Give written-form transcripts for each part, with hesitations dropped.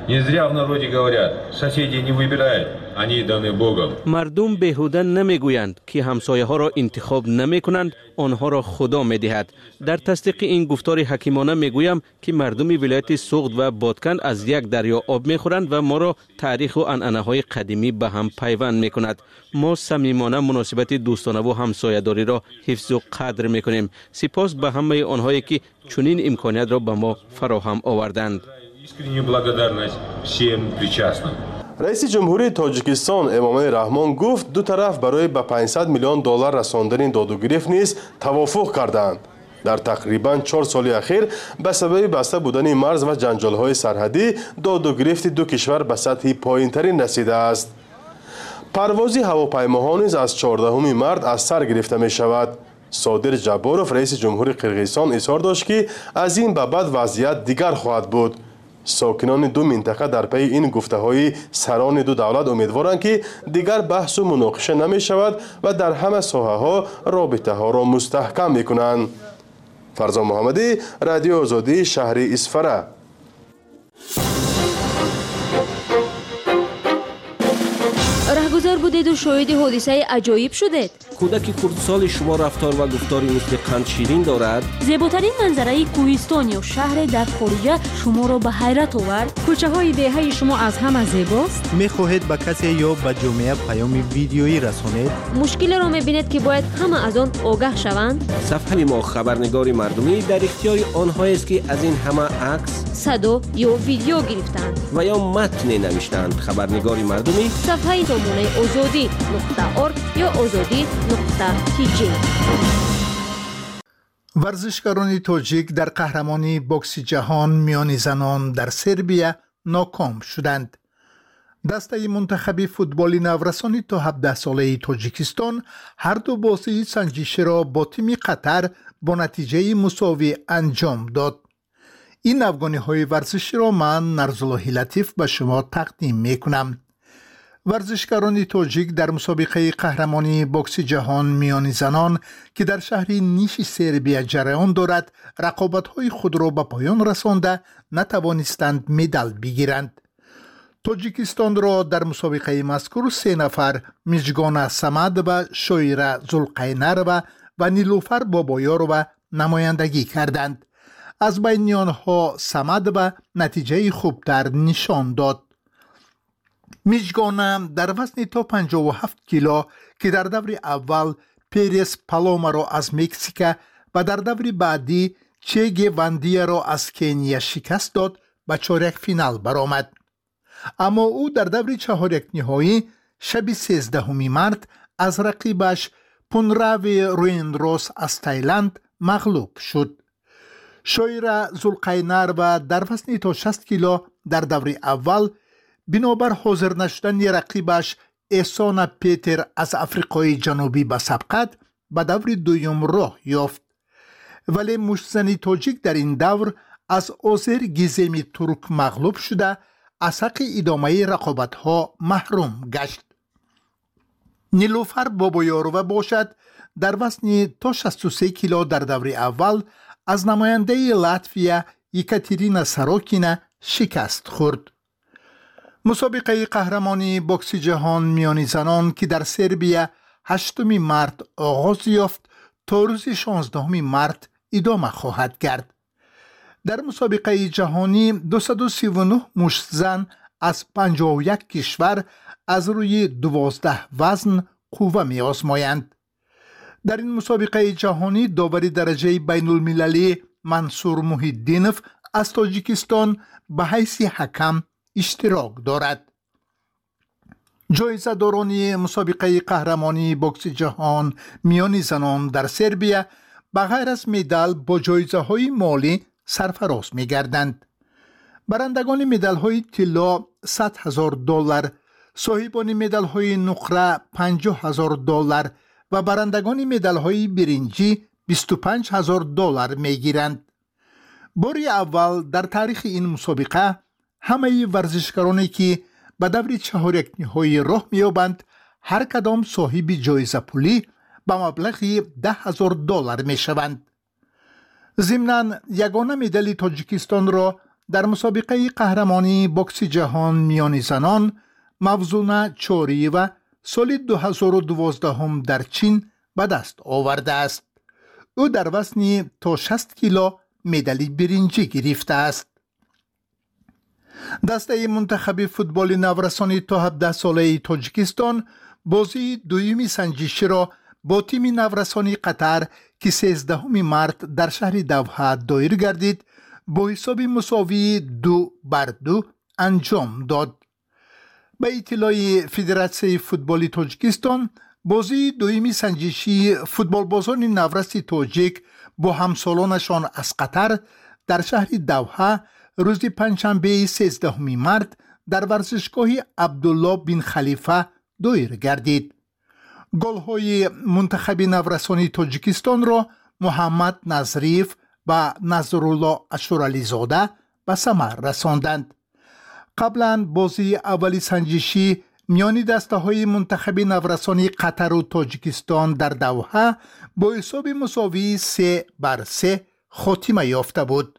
Не зря в народе говорят, соседи не выбирают, они даны Богом. مردم بیهوده نمیگویند که همسایه ها را انتخاب نمی کنند، آنها را خدا می دهد. در تصدیق این گفتار حکیمانه می گویم که مردم ولایت سوخت و بادکن از یک دریا آب می خورند و ما را تاریخ و عنعنه های قدیمی به هم پیوند می کند. ما صمیمانه مناسبت دوستانه و همسایه‌داری را حفظ و قدر می کنیم. سپاس به همه آنهایی که چنین امکانیت را به ما فراهم آوردند. Искреннюю благодарность всем причастным. رئیس جمهوری تاجیکستان امامه رحمان گفت دو طرف برای به 500 میلیون دلار رساندن داد و گرفت نیز توافق کردند. در تقریباً 4 سال اخیر به سبب بسته بودن مرز و جنجال‌های سرحدی داد و گرفت دو کشور به سطح پایین‌ترین رسیده است. پرواز هواپیماها نیز از 14 مارس از سر گرفته می شود. صادر جباروف رئیس جمهوری قرقیزستان اظهار داشت که از این به بعد وضعیت دیگر خواهد بود. ساکنان دو منطقه در پی این گفته‌های سران دو دولت امیدوارند که دیگر بحث و مناقشه نمی شود و در همه ساحه‌ها رابطه ها را مستحکم می کنند. فرزان محمدی، رادیو آزادی، شهر اصفهان. رهگذر بودید و شاهد حادثه عجایب شدید. کودک خردسال شما رفتار و گفتاری مثل قند شیرین دارد. زیباترین منظره کوهستان یا شهر در خارج شما را به حیرت آورد. کوچه های دهه شما از همه زیباست. میخواهید به کسی یا به جامعه پیام ویدیویی رسانید؟ مشکل را میبینید که باید همه از آن آگاه شوند. صفحه ما خبرنگار مردمی در اختیار آنهایی است که از این همه عکس، صدا یا ویدیو گرفتند و یا متن نوشتند. خبرنگار مردمی صفحه سامانه azadi.org یا azadi.tg. ورزشکاران تاجیک در قهرمانی بوکس جهان میان زنان در سربیا ناکام شدند. دسته منتخب فوتبال نورسانی تا 17 ساله تاجیکستان هر دو بازی سنجشی را با تیم قطر با نتیجه مساوی انجام داد. این افغانی ورزشی را من نرزالله لطیف به شما تقدیم می کنم. ورزشکاران تاجیک در مسابقه قهرمانی بوکس جهان میان زنان که در شهر نیش سربیا جریان دارد، رقابت‌های خود را به پایان رسانده نتوانستند مدال بگیرند. تاجیکستان را در مسابقه مذکور 3 نفر میجگان سمد و شویره زلقینر و نیلوفر بابایارو نمایندگی کردند. از بین آنها سمد و نتیجه خوبتر نشان داد. میجگان در وزن تا 57 کیلو که در دور اول پیرس پالوما را از مکزیک و در دور بعدی چه واندیا را از کنیا شکست داد به چهارک فینال برآمد. اما او در دور چهارک نهایی شب 13 مارس از رقیبش پونراوی رویندروس از تایلند مغلوب شد. شویره زلقینر و در وزن تا 60 کیلو در دور اول بنابر حاضر نشدن رقیبش احسان پیتر از افریقای جنوبی به سبقت به دور دوم راه یافت. ولی مشتزنی تاجیک در این دور از آذر گیزمی ترک مغلوب شده از حق ادامه رقابت‌ها محروم گشت. نیلوفر بابایارو باشد در وزن تا 63 کیلو در دور اول از نماینده لاتویا یکاترینا ساروکینا شکست خورد. مسابقه قهرمانی بوکس جهان میان زنان که در سربیا 8 مارس آغاز یافت تا روز 16 مارس ادامه خواهد کرد. در مسابقه جهانی 239 مشتزن از 51 کشور از روی 12 وزن قوه می آزمایند. در این مسابقه جهانی داور درجه بین المللی منصور محیدینوف از تاجیکستان به حیث حکم اشتراک دارد. جایزه دارانی مسابقه قهرمانی بوکس جهان میان زنان در سربیا بغیر از مدال با جایزه های مالی سرفراز می گردند. برندگان مدال های طلا $100,000، صاحبان مدال های نقره $50,000 و برندگان مدال های برنجی $25,000 می گیرند. باری اول در تاریخ این مسابقه همه ورزشکارانی که به دور چهارک نهایی راه می‌یابند هر کدام صاحب جایزه پولی به مبلغ $10,000 می‌شوند. ضمناً یگانه مدال تاجیکستان را در مسابقه قهرمانی بوکس جهان میان زنان موزون چوری و سال 2012 در چین به دست آورده است. او در وزن تا 60 کیلو مدال برنجی گرفته است. دسته منتخب فوتبال نورسانی تا 17 ساله تاجیکستان بازی دویمی سنجشی را با تیم نورسانی قطر که 13 مارت در شهر دوحه دایر گردید با حساب مساوی 2-2 انجام داد. به اطلاع فدراسیون فوتبال تاجیکستان بازی دویمی سنجشی فوتبال بازان نورس تاجیک با همسالانشان از قطر در شهر دوحه روز پنجشنبه 13 مارت در ورزشگاه عبدالله بن خلیفه دایر گردید. گل‌های منتخب نورسانی تاجیکستان را محمد نظریف و نظرالله اشورالی زاده به ثمر رساندند. قبلا بازی اولی سنجشی میان دسته های منتخب نورسانی قطر و تاجیکستان در دوحه با حساب مساوی 3-3 خاتمه یافته بود.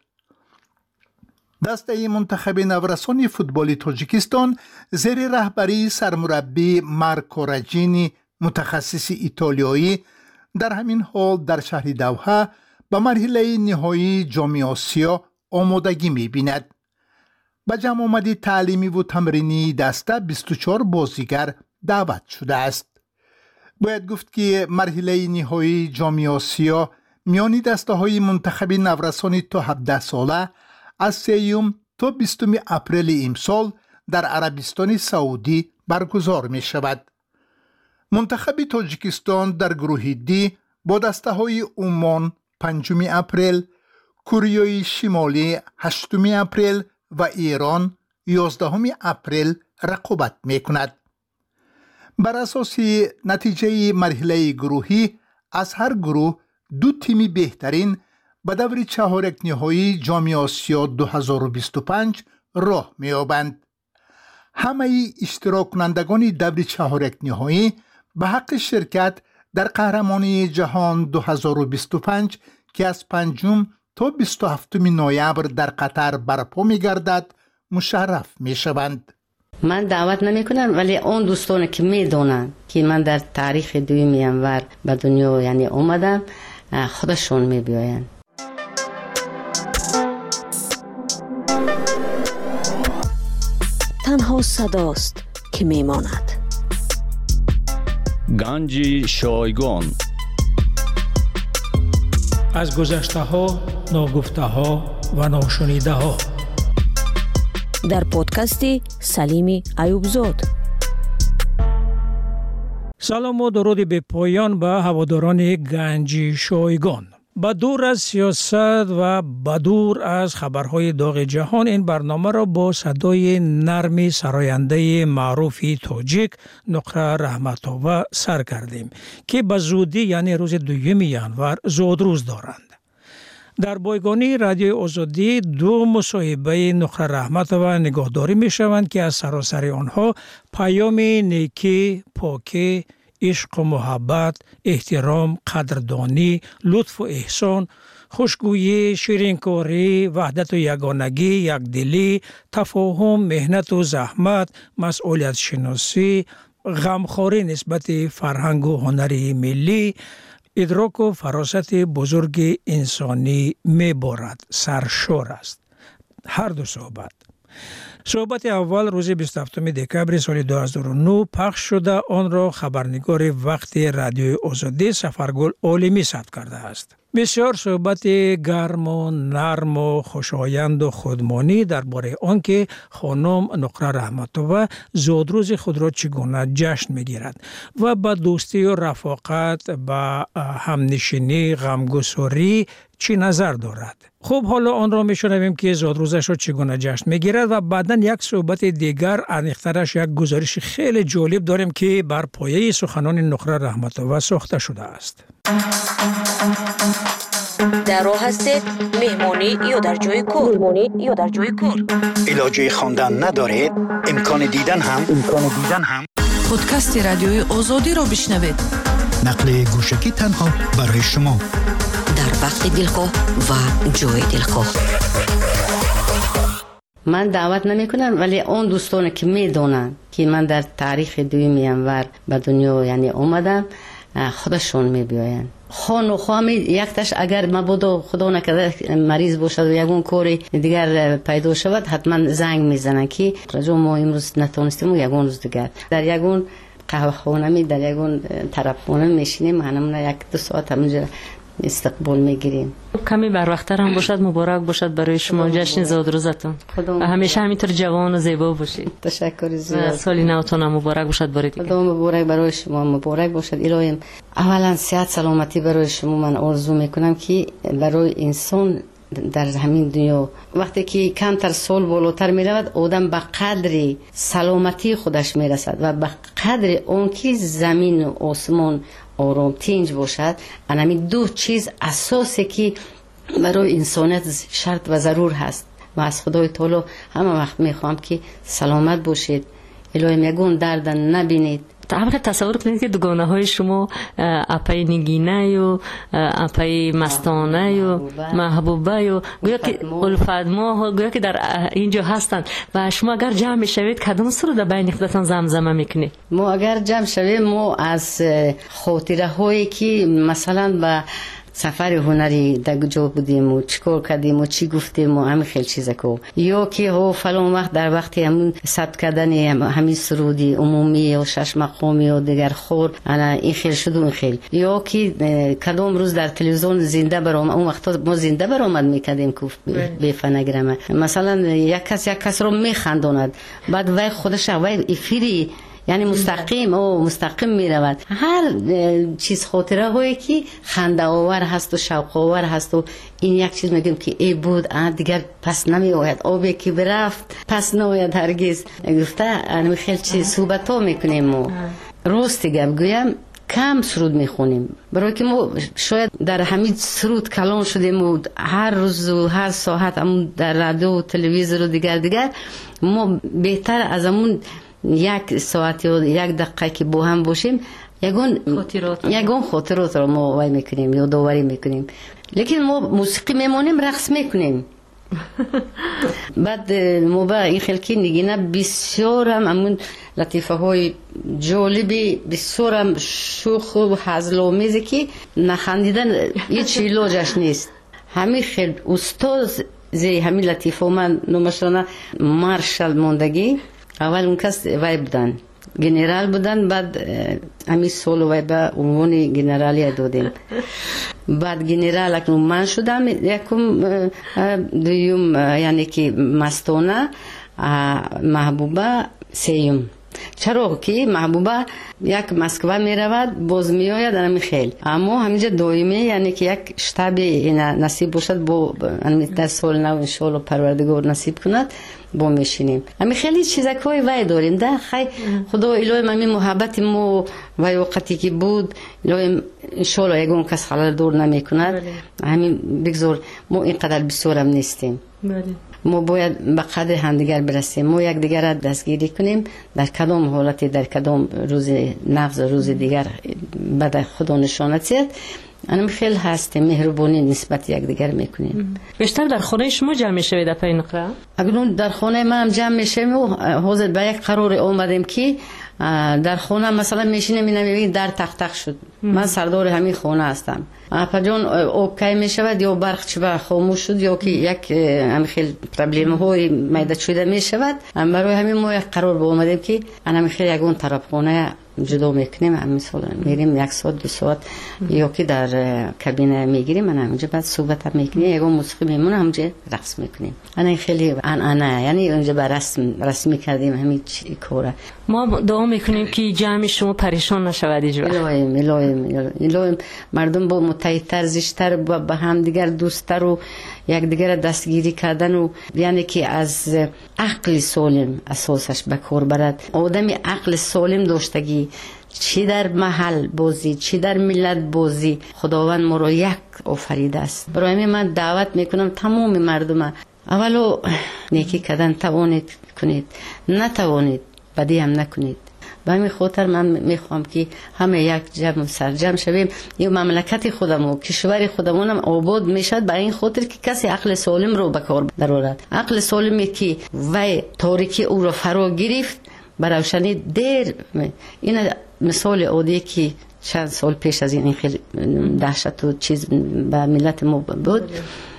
دسته منتخب نورسانی فوتبال تاجیکستان زیر رهبری سرمربی مارکو راجینی متخصص ایتالیایی در همین حال در شهر دوحه به مرحله نهایی جام آسیا آمادگی می‌بیند. به جمع آمدی تعلیمی و تمرینی دسته 24 بازیگر دعوت شده است. باید گفت که مرحله نهایی جام آسیا میان دسته های منتخب نورسانی تا 17 ساله از 3 تا 20 اپریل امسال در عربستان سعودی برگزار می شود. منتخب تاجیکستان در گروه دی با دسته های عمان 5 اپریل، کره شمالی 8 اپریل و ایران 11 اپریل رقابت می کند. بر اساس نتیجه مرحله گروهی از هر گروه 2 تیم بهترین به دور چهارک نهایی جام آسیا 2025 راه می یابند. همه اشتراک کنندگان دور چهارک نهایی به حق شرکت در قهرمانی جهان 2025 که از 5 تا 27 نوامبر در قطر برپا می گردد مشرف می شوند. من دعوت نمی کنم، ولی اون دوستان که می دونن که من در تاریخ 2 ینور به دنیا یعنی اومدم خودشون می بیاین. تنها صداست که می ماند. گنج شایگان از گذشته ها، ناگفته ها و ناشنیده ها در پادکست سلیم ایوبزاد. سلام و درود به پایان به هواداران گنج شایگان. با دور از سیاست و با دور از خبرهای داغ جهان، این برنامه را با صدای نرم سراینده معروف تاجیک نقره رحمت‌آور سر کردیم که به زودی یعنی روز 2 ینور زادروز دارند. در بایگانی رادیو آزادی 2 مصاحبه نقره رحمت‌آور نگاهداری می شوند که از سراسر آنها پیام نیکی، پاکی، عشق و محبت، احترام، قدردانی، لطف و احسان، خوشگویی، شیرینکاری، وحدت و یگانگی، یکدلی، تفاهم، مهنت و زحمت، مسئولیت شناسی، غمخواری نسبت فرهنگ و هنر ملی، ادراک و فراست بزرگ انسانی می‌بارد. سرشار است. هر 2 صحبت اول روز 27 دکبر سال 2009 پخش شده. آن را خبرنگار وقت رادیو آزادی سفرگل عالمی ثبت کرده است. بسیار صحبت گرم و نرم و خوشایند و خودمانی درباره آنکه خانم نقره رحمت‌آور زادروز خود را چگونه جشن می‌گیرد و با دوستی و رفاقت با همنشینی غمگساری چی نظر دارد. خب حالا آن را میشنویم که زادروزش را چگونه جشن می‌گیرد و بعداً یک صحبت دیگر عمیق‌ترش یک گزارش خیلی جالب داریم که بر پایه سخنان نقره رحمت‌آور ساخته شده است. در راه هستید مهمانی یا در جای کار؟ علاجه خواندن ندارید؟ امکان دیدن هم؟ پادکست رادیوی آزادی را بشنوید. نقل گوشکی تنها برای شما. در وقت دلخواه و جای دلخواه. من دعوت نمی کنم، ولی اون دوستان که می دونن که من در تاریخ دوم ینور به دنیا یعنی اومدم، خودشون می بیاین. خان و خوامی یکتش اگر مبادا خدا نکرده مریض باشد و یگون کاری دیگر پیدا شود، حتما زنگ میزنن که رجوع ما امروز نتونستیم و یگون روز دیگر در یگون قهوه خانه در یگون طرف خانه میشینیم، همون 1-2 ساعت همونجا استقبال میگیریم. کمی بر وقت‌تر هم باشد، مبارک باشد برای شما جشن زاد روزتون و همیشه همینطور جوان و زیبا باشید. تشکر زیاد. سالی نوتون هم مبارک باشد برای دیگه. خدا مبارک برای شما، مبارک باشد. الهی اولا صحت سلامتی برای شما من آرزو میکنم که برای انسان در همین دنیا وقتی که کمتر سال بالاتر می رود، آدم به قدر سلامتی خودش می رسد و به قدر اون که زمین و آسمان آرام تنج باشد. همین دو چیز اساسی که برای انسانیت شرط و ضرور هست. و از خدای تعالی همه وقت می خواهم که سلامت باشید، الهی یگون درد نبینید. طبعا تصور کنید که دوگانه های شما اپای نگینه و اپای مستانه و محبوبه و گویا که الفت ما گویا که در اینجا هستند و شما اگر جمع شوید کدام سر در بین خودتان زمزمه میکنید؟ ما اگر جمع شویم ما از خاطره هایی که مثلا به سفر هنری در کجا بودیم و چیکار کردیم و چی گفتیم و همین خیلی چیزا کو، یا که ها فلان وقت در وقتی همون ثبت کردن همین سرودی عمومی و 6 مقامی و دیگر خور انا این خیلی شد و این خیلی، یا که کدام روز در تلویزیون زنده برام اون وقتا ما زنده برآمد میکردیم که به فنگرامه مثلا یک کس رو میخندوند، بعد وای خودش وای افیری یعنی مستقیم می رود. هر چیز خاطره هایی که خنده آور هست و شوق آور هست و این یک چیز میگیم که ای بود دیگر پس نمی آید، آبی که برفت پس نمیاد هرگز. گفته خیلی چیز صحبت ها میکنیم و راست گپ گویم کم سرود میخونیم، برای که ما شاید در همین سرود کلان شدیم و هر روز و هر ساعت همون در رادیو و تلویزیون و دیگر ما بهتر از همون 1 ساعت یا 1 دقیقه که با هم باشیم یگون خاطرات رو ما وای میکنیم یا داوری میکنیم. لیکن ما موسیقی میمونیم، رقص میکنیم. بعد ما با این خلکی نگینه بسیار هم همون لطیفه های جالبی، بسیار هم شوخ و هزل‌آمیزی که نخندیدن هیچ علاجش نیست. همین خیلی استاد زی همین لطیفه من نمشانه مارشال موندگی، اول اون کس وای بودن گنرال بودن، بعد همین سال وای به عنوان گنرالی دادیم. بعد گنرال اکنون من شدم یکم دویم یعنی که مستانه، محبوبه سیوم. چرا که محبوبه یک مسکو می رود باز می آید همین خیلی، اما همینجا دائمی یعنی که یک شتابی نصیب باشد با در سال نو انشالله پروردگار نصیب کند با میشینیم. همین خیلی چیزکای وای داریم ده خیلی خدا الهی همین محبت ما و وقتی که بود الهی انشالله یگون کس خلال دور نمی کند. همین بگذار ما اینقدر بسیارم نیستیم، ما باید به قدر همدیگر برسیم، ما یک دیگر را دستگیری کنیم در کدام حالتی در کدام روز نفس روز دیگر بعد خدا نشانت زد. انم خیلی هستیم مهربانی نسبت یک دیگر میکنیم. بیشتر در خانه شما جمع میشوید پای نقره؟ اگرون در خانه من هم جمع میشیم و حاضر به یک قرار آمدیم که در خانه مثلا میشینیم میبینیم در تخت شد. من سردار همین خانه هستم. پجان اوکی میشود یا برق چه خاموش شد یا که یک همین خیلی پرابلم های میده شده میشود، برای همین ما یک قرار آمدیم که همین خیلی یگون طرف خانه جدا میکنیم. مثلا میریم 1 ساعت 2 ساعت یا که در کابینه میگیریم، من همونجا بعد صحبت میکنیم، یگون موسیقی میمونه همونجا رقص میکنیم. انا خیلی انا یعنی اونجا بر رسمی کردیم همین کاره. ما دعا میکنیم که جمع شما پریشان نشود اینجا. الهی مردم با متحدتر زیشتر با هم دیگر دوستتر و یک دیگر دستگیری کردن و یعنی که از عقل سالم اساسش به کار برد. آدمی عقل سالم داشتگی چی در محل بازی چی در ملت بازی خداوند ما رو یک آفریده است. برای من دعوت میکنم تمام مردم اولو نیکی کردن توانید کنید، نتوانید بدی هم نکنید. به همین خاطر من میخوام که همه یک جمع سرجم شویم. این مملکت خودم و کشور خودمون هم آباد میشد به این خاطر که کسی عقل سالم رو به کار درآورد. عقل سالمی که وی تاریکی او رو فرا گرفت به روشنی دیر. این مثال عادی که چند سال پیش از این خیلی دهشت و چیز به ملت ما بود.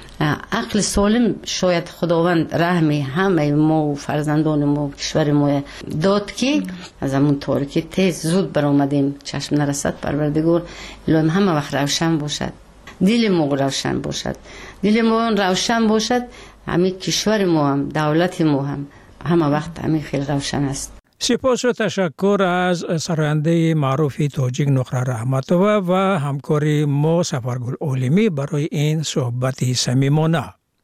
عقل سالم شاید خداوند رحمی همه ما و فرزندان ما و کشور ما داد که از همون تاریکی تیز زود برآمدیم. چشم نرسد پروردگار الهی همه وقت روشن باشد، دل ما روشن باشد، دل ما روشن باشد، همین کشور ما هم دولت ما هم همه وقت همین خیلی روشن است. سپاس و تشکر از سراینده معروف تاجیک نقره رحمتوه و همکاری ما سفرگل عالمی برای این صحبت صمیمانه.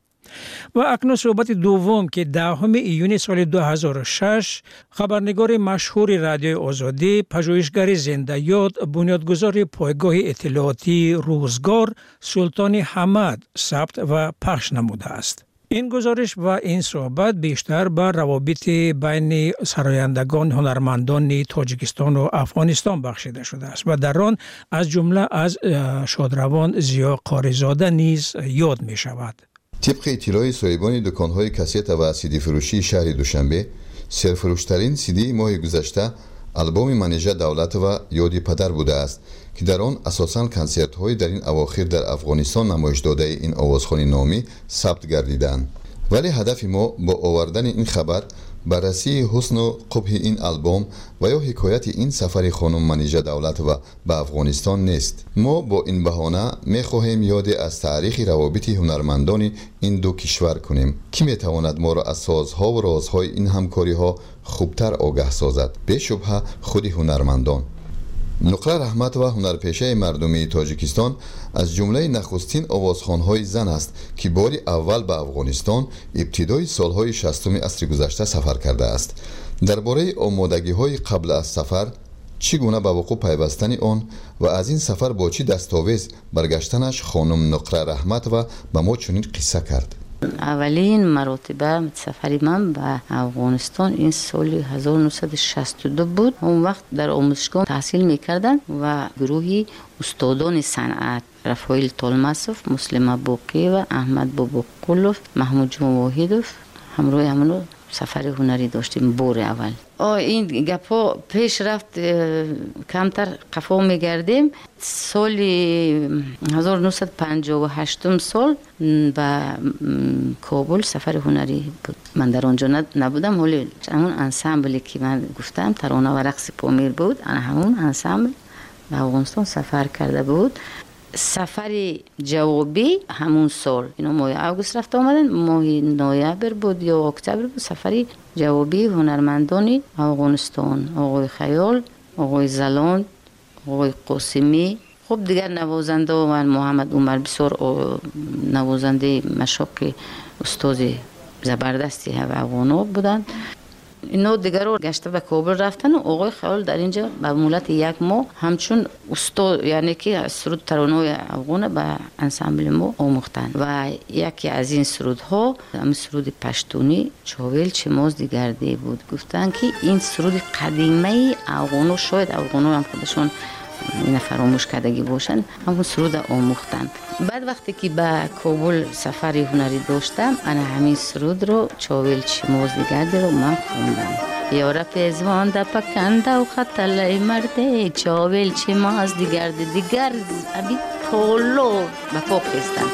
و اکنون صحبت دوم که 10 ایون سال 2006 خبرنگار مشهور رادیوی آزادی، پژوهشگر زنده یاد، بنیادگذار پایگاه اطلاعاتی روزگار سلطان حمد ثبت و پخش نموده است. این گزارش و این صحبت بیشتر بر روابط بین سرایندگان هنرمندان تاجیکستان و افغانستان بخشیده شده است و در آن از جمله از شادروان ضیا قاریزاده نیز یاد می شود. طبق اطلاع صاحبان دکان‌های کاست و سیدی فروشی شهر دوشنبه، سرفروشترین سیدی ماه گذشته البوم منیژه دولت و یادی پدر بوده است که در آن اساساً کنسرت‌های در این اواخر در افغانستان نمایش داده این آوازخوان نامی ثبت گردیدند. ولی هدف ما با آوردن این خبر بررسی حسن و قبح این البوم و یا حکایت این سفر خانم منیژه دولت و به افغانستان نیست. ما با این بهانه می‌خواهیم یاد از تاریخ روابط هنرمندان این دو کشور کنیم که می‌تواند ما را از سازها و رازهای این همکاری‌ها خوبتر آگاه سازد. به شبهه خود هنرمندان. نقره رحمت و هنرپیشه مردمی تاجیکستان از جمله نخستین آوازخوان‌های زن است که باری اول به افغانستان ابتدای سالهای 60 عصر گذشته سفر کرده است. درباره آمادگی‌های قبل از سفر، چگونه به وقوع پیوستن آن و از این سفر با چه دستاویز برگشتنش خانم نقره رحمت و به ما چنین قصه کرد. اولین مراتبه سفری من به افغانستان این سال 1962 بود. اون وقت در آموزشگاه تحصیل میکردن و گروهی استادان صنعت رفایل طالماسوف، مسلمه باقی و احمد باباقلوف، محمود جون واحدوف همراه همونو سفر هنری داشتیم بار اول. این گپا پیش رفت کمتر قفا میگردیم. سال 1958 سال به کابل سفر هنری بود. من در آنجا نبودم، ولی همون انسامبلی که من گفتم ترانه و رقص پامیر بود، انا همون انسامبل به افغانستان سفر کرده بود. سفر جوابی همون سال، اینا ماه اوگوست رفت آمدن، ماه نوامبر بود یا اکتبر بود. سفری جوابی هنرمندان افغانستان، آقای خیال، آقای زلاند، آقای قاسمی، خب دیگر نوازنده و من محمد عمر بسیار نوازنده مشاق استاد زبردستی افغانا بودند. اینا دیگر رو گشته به کابل رفتن و آقای خیال در اینجا به مولت یک ماه همچون استاد، یعنی که سرود ترانه افغان به انسامبل ما آموختن و یکی از این سرودها هم سرود پشتونی چاویل چماز دیگرده بود. گفتن که این سرود قدیمه افغانو، شاید افغانو هم خودشون این فراموش کردگی باشن، همون سرود آموختن. بعد وقتی که به کابل سفری هنری داشتم، انا همین سرود رو چاویل چماز دیگرده رو من خوندم. یاره پیزوان دا پکنده و خطله مرده، چاویل چماز دیگرده دیگر ابی پولو به پاپ خستن.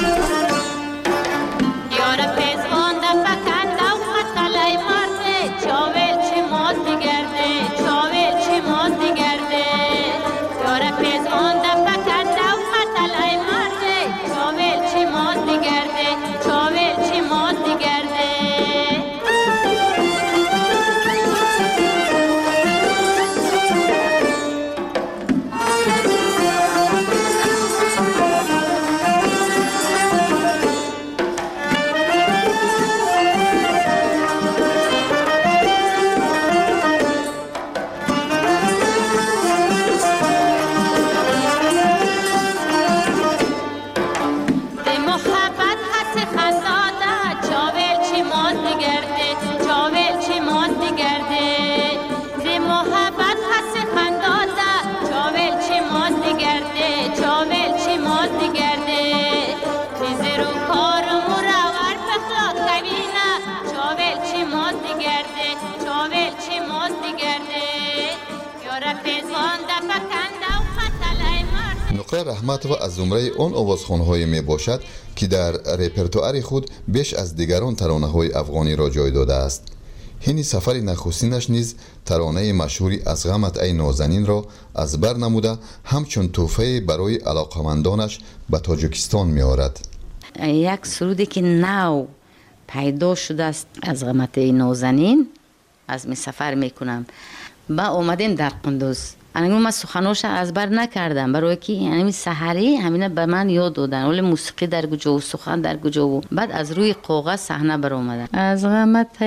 یاره پیزوان دا پکنده و خطله مرده، چاویل چماز دیگرده، چاویل چماز دیگرده. یاره پیزوان دا پکنده و خطله مرده، چاویل چماز دیگرده، چاویل چماز دیگرده. نقره رحمتова از زمره آن آوازخوان‌های می باشد که در رپرتوار خود بیش از دیگران ترانه‌های افغانی را جای داده است. هین سفر نخستینش نیز ترانه مشهوری از غمت ای نازنین را از بر نموده همچون تحفه برای علاقمندانش به تاجیکستان می آورد. یک سرودی که نو پیدا شده است از غمت ای نازنین از می سفر میکنم با اومدیم در قندوز. من سخنوش از بر نکردم برای که یعنی سحری همینه به من یاد دادن ولی موسیقی در کجا و سخن در کجا و بعد از روی کاغذ صحنه بر اومدن از غمت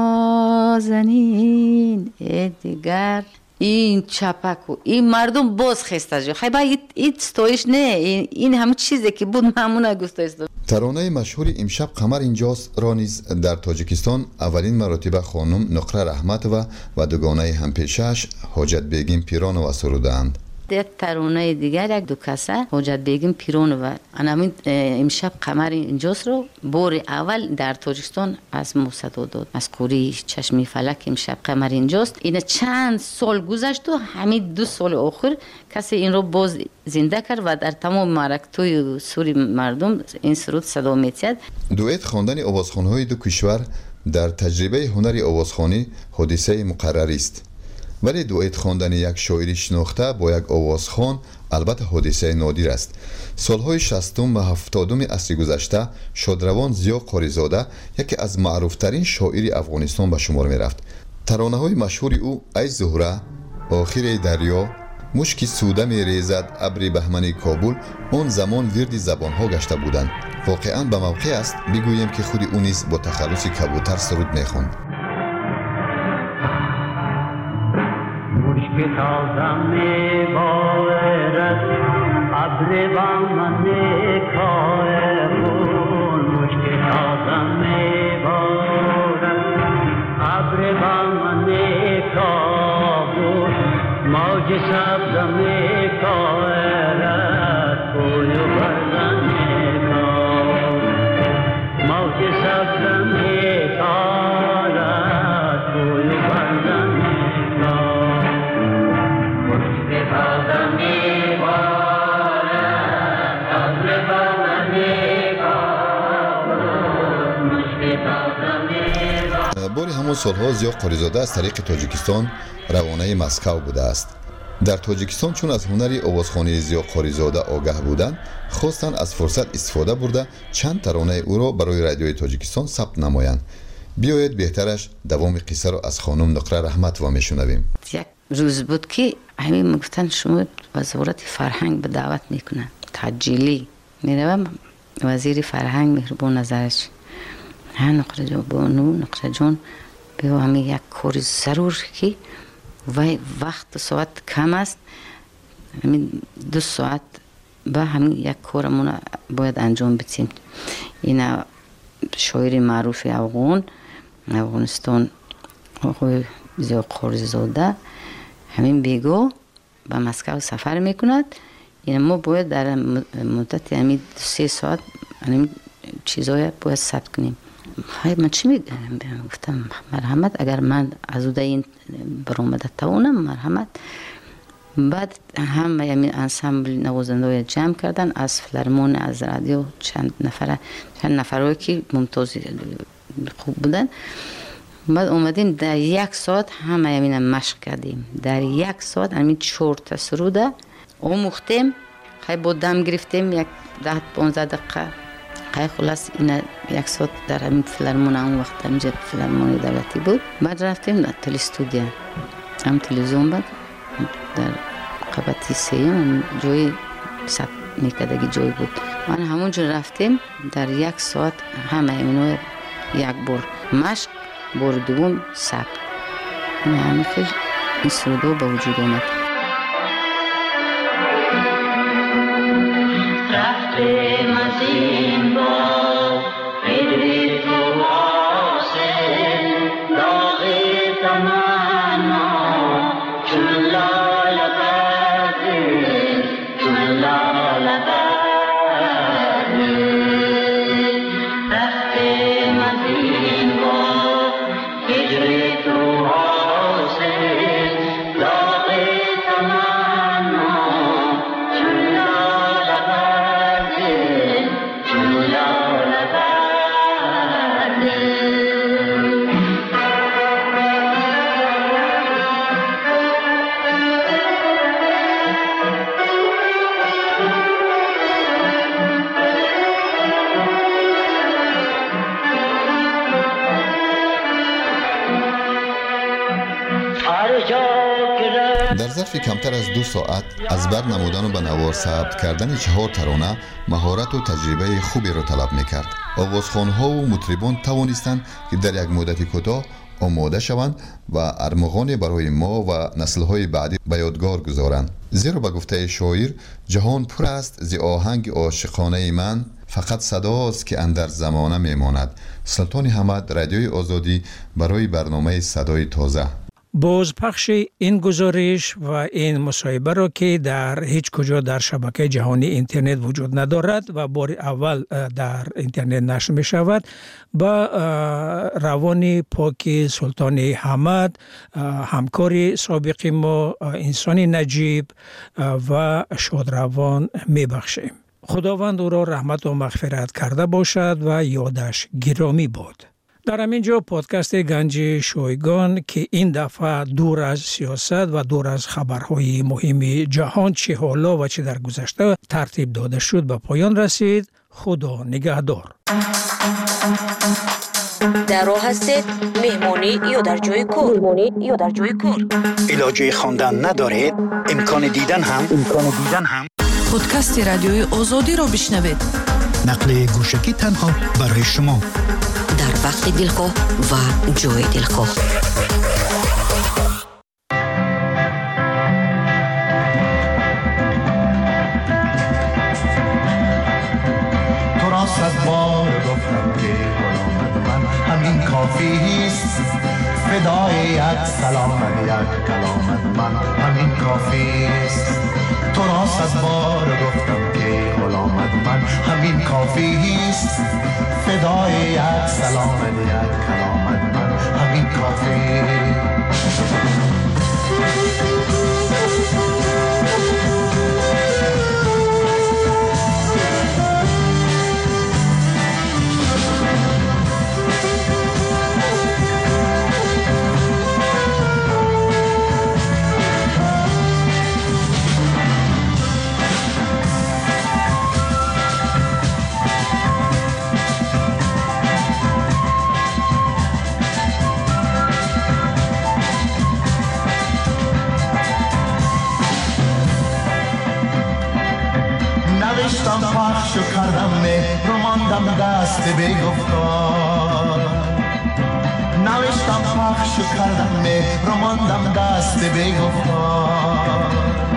نازنین دیگر این چپک و این مردم باز خسته جو خیلی با این ستایش نه این همه چیزی که بود همونه گستایش. ترانه مشهور امشب قمر اینجاست را نیز در تاجیکستان اولین مرتبه خانم نقره رحمتова و دوگانه همپیشش حاجت بیگم پیرانова سرودند. یک ترانه دیگر یک دو کسه حاجت بیگم پیرانova همین امشب قمر اینجاست رو بار اول در تاجیکستان از موسیقی داد از کوری چشمی فلک امشب قمر اینجاست. این چند سال گذشت و همین 2 سال آخر کسی این رو باز زنده کرد و در تمام معرکت‌های سوری مردم این سرود صدا می‌زد. دوئت خواندن آوازخوان‌های دو کشور در تجربه هنر آوازخوانی حادثه مقرری است. ولی دوئت خواندن یک شاعری شناخته با یک آوازخوان البته حادثه نادر است. سالهای 60 و 70 عصر گذشته شادروان زیا قاریزاده یکی از معروفترین شاعری افغانستان به شمار می رفت. ترانه‌های مشهور او ای زهره، آخر دریا، مشکی سوده می ریزد ابر بهمن کابل اون زمان ورد زبانها گشته بودند. واقعا به موقع است بگویم که خود او نیز با تخلص کبوتر سرود می خوند. مشک تازه می بارد ابر بهمن کابل مشک تازه می بارد ابر بهمن کابل موج سبز می کارد کوی بردن کابل موج سبز می کارد کوی بردن باری همون سالها زیا قاریزاده از طریق تاجیکستان روانه مسکو بوده است. در تاجیکستان چون از هنری آوازخوانی زیا قاریزاده آگاه بودند خواستند از فرصت استفاده برده چند ترانه او را برای رادیوی تاجیکستان ثبت نمایند. بیایید بهترش دوام قصه را از خانم نقره رحمتова میشنویم. یک روز بود که همین گفتن شما وزارت فرهنگ به دعوت میکنن تجیلی میروم وزیر فرهنگ مهربان نظرش ها نقره جان بانو نقره جان بیا همین یک کار ضرور که وقت ساعت کم است همین 2 ساعت با همین یک کارمون باید انجام بدیم. این شاعر معروف افغانستان آقای زیا قاریزاده همین بیگو به مسکو سفر میکند. این ما باید در مدت همین 3 ساعت همین چیزای باید ثبت کنیم. های من چی میگم؟ گفتم مرحمت اگر من از اوده این برآمده توانم مرحمت. بعد هم همین انسامبل نوازنده جمع کردن از فیلارمون از رادیو چند نفرایی که ممتاز خوب بودن. بعد اومدیم در 1 ساعت همه همین مشق کردیم. در 1 ساعت همین 4 تا سروده آموختیم. خیلی با دم گرفتیم 10-15 دقیقه. خیلی خلاص این 1 ساعت در همین فیلارمون اون وقت همینجا فیلارمون دولتی بود. بعد رفتیم در تلستودیا هم تلویزیون بود در قبطی 3 جای ثبت میکردگی جای بود. من همونجا رفتیم در 1 ساعت همه همینو 1 بار مشق بار دوم ثبت. همین خیلی این سرودو به وجود آمد. رفتیم از این با ایدی تو آسه داغ تمنا چون لال بردی چون لال بردی رفتیم از این با ایدی تو آسه داغ در ظرف کمتر از 2 ساعت از بر نمودن و به نوار ثبت کردن 4 ترانه مهارت و تجربه خوبی را طلب میکرد. آوازخوان‌ها و مطربان توانستند که در یک مدت کوتاه آماده شوند و ارمغان برای ما و نسل‌های بعدی به یادگار گذارند. زیرا به گفته شاعر جهان پر است ز آهنگ عاشقانه من، فقط صداست که اندر زمانه میماند. سلطان حمد، رادیوی آزادی، برای برنامه صدای تازه. بازپخش این گزارش و این مصاحبه را که در هیچ کجا در شبکه جهانی اینترنت وجود ندارد و بار اول در اینترنت نشر می شود، با روان پاک سلطان حمد، همکار سابق ما، انسان نجیب و شادروان می بخشیم. خداوند او را رحمت و مغفرت کرده باشد و یادش گرامی باد. در همین جا پادکست گنج شایگان که این دفعه دور از سیاست و دور از خبرهای مهم جهان چه حالا و چه در گذشته ترتیب داده شد به پایان رسید. خدا نگهدار. در راه هستید، مهمانی یا در جای کار. علاجه خواندن ندارید؟ امکان دیدن هم پادکست رادیوی آزادی را بشنوید. نقل گوشکی تنها برای شما، در وقت دلخواه و جای دلخواه. تو را 100 بار گفتم که غلامت من همین کافیست، فدای یک سلامت یک کلامت من همین کافیست. تو را 100 بار گفتم که غلامت من همین کافیست، فدای یک سلامت یک کلامت من همین کافیست. نوشتم پخش و کردم مهر و ماندم دست بی‌گفتار. نوشتم پخش و کردم مهر و ماندم دست بی‌گفتار.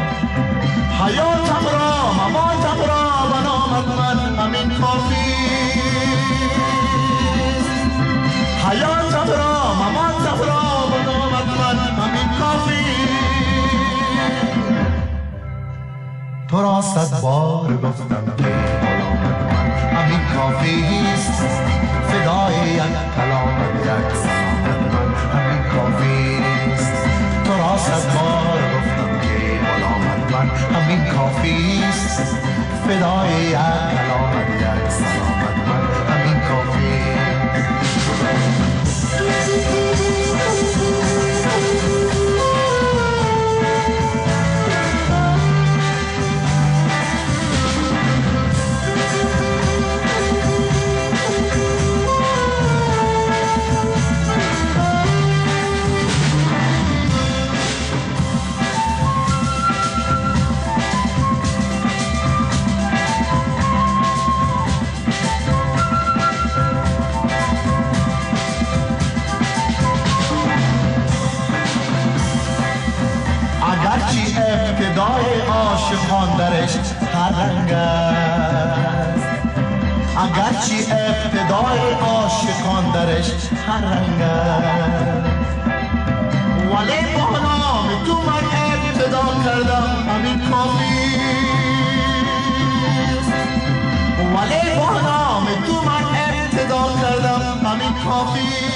حیاتم را مماتم را به نامت من همین کافیست. حیاتم را مماتم را به نامت من همین کافیست. تو را 100 بار گفتم که غلامت من همین کافیست، فدای یک کلامت یک سلامت من همین کافیست. تو را 100 بار گفتم که غلامت من همین کافیست، فدای یک کلامت یک سلامت من همین کافیست. اگرچه ابتدای عاشقان درش هر رنگ است، اگرچه ابتدای عاشقان درش هر رنگ است، ولی با نام تو من ابتدا کردم همین کافیست. ولی با نام تو من ابتدا کردم همین کافیست.